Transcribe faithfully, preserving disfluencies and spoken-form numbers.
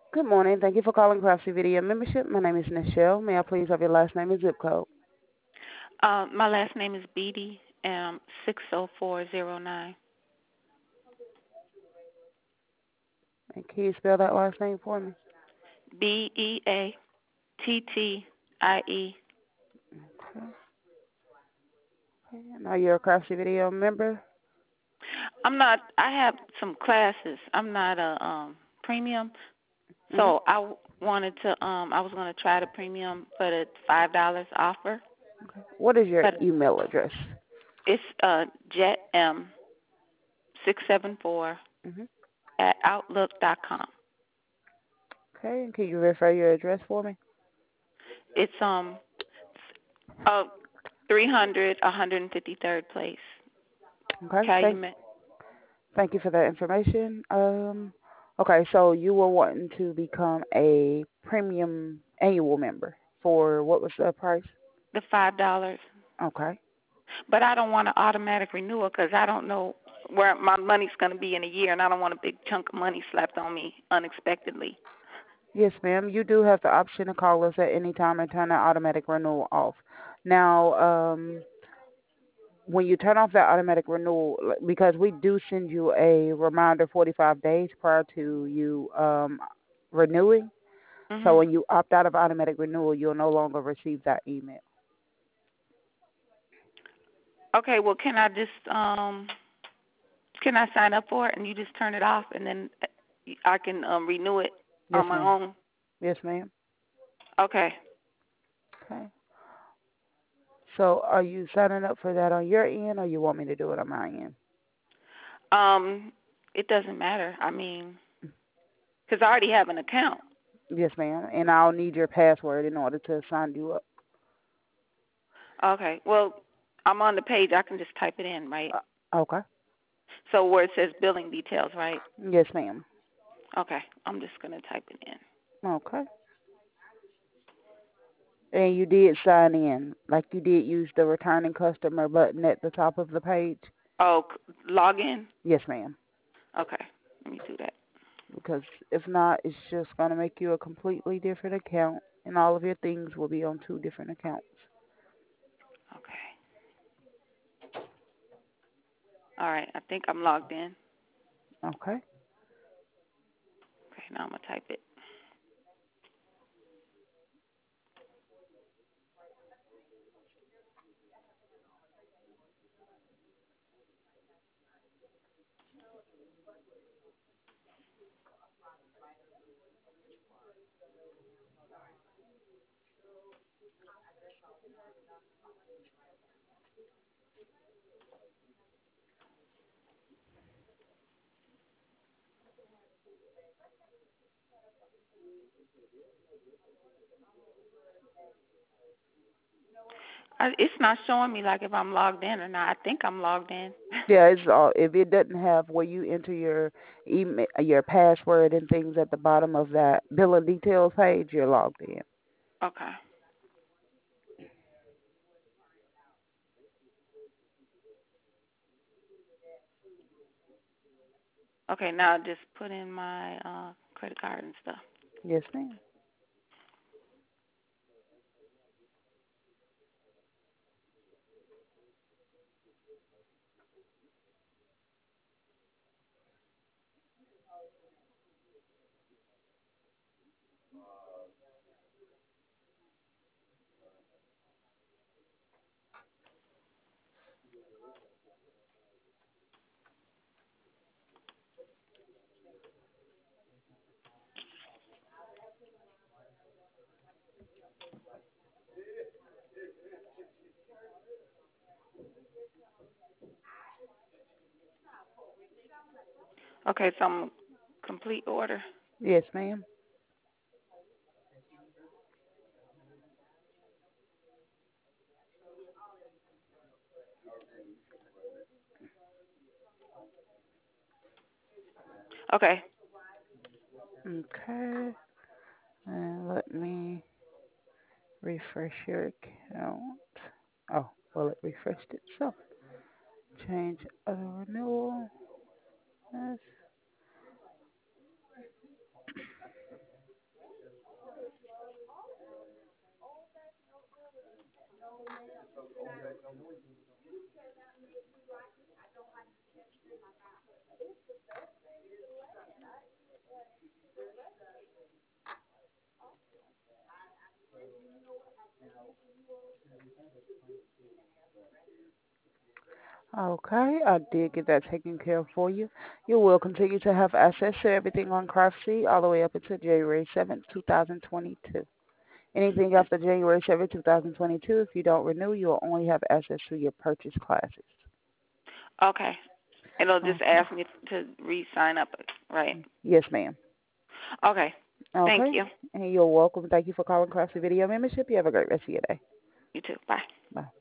Good morning. Thank you for calling Craftsy Video Membership. My name is Nichelle. May I please have your last name and zip code? Uh, my last name is Beatty, um, six oh four oh nine. And can you spell that last name for me? B E A T T I E. Okay. And are you a Craftsy Video member? I'm not, I have some classes. I'm not a um, premium, Mm-hmm. so I w- wanted to, um, I was going to try the premium for the five dollars offer, Okay. What is your but email address? it's uh, jetm six seven four Mm-hmm. at outlook dot com. Okay. And can you refer your address for me? It's um, uh, three hundred, one fifty-third place, Okay. Thank Calumet. thank you for that information. Um. Okay. So you were wanting to become a premium annual member for what was the price? The five dollars. Okay. But I don't want an automatic renewal because I don't know where my money's going to be in a year, and I don't want a big chunk of money slapped on me unexpectedly. Yes, ma'am. You do have the option to call us at any time and turn that automatic renewal off. Now, um, when you turn off that automatic renewal, like, because we do send you a reminder forty-five days prior to you um, renewing. So Mhm. when you opt out of automatic renewal, you'll no longer receive that email. Okay. Well, can I just um can I sign up for it and you just turn it off and then I can um, renew it Yes, on my ma'am. own? Yes, ma'am. Okay. Okay. So are you signing up for that on your end, or you want me to do it on my end? Um, it doesn't matter. I mean, because I already have an account. Yes, ma'am. And I'll need your password in order to sign you up. Okay. Well, I'm on the page. I can just type it in, right? Uh, okay. So where it says billing details, right? Yes, ma'am. Okay. I'm just gonna type it in. Okay. And you did sign in, like you did use the returning customer button at the top of the page? Oh, c- log in. Yes, ma'am. Okay. Let me do that. Because if not, it's just going to make you a completely different account, and all of your things will be on two different accounts. Okay. All right. I think I'm logged in. Okay. Okay. Now I'm gonna type it. I, it's not showing me like if I'm logged in or not. I think I'm logged in. Yeah, it's all. If it doesn't have where you enter your email, your password and things at the bottom of that bill of details page, you're logged in. Okay. Okay. Now just put in my uh, credit card and stuff. Yes, ma'am. Okay. So I'm complete order. Yes, ma'am. Okay. Okay. And let me refresh your account. Oh, well, it refreshed itself. Change other renewal. Yes. Okay, I did get that taken care of for you. You will continue to have access to everything on Craftsy all the way up until January seventh, two thousand twenty-two. Anything after January seventh, two thousand twenty-two, if you don't renew, you'll only have access to your purchase classes. Okay. It'll just Okay. ask me to re-sign up, right? Yes, ma'am. Okay. Thank Okay. you. And you're welcome. Thank you for calling Craftsy Video Membership. You have a great rest of your day. You too. Bye. Bye.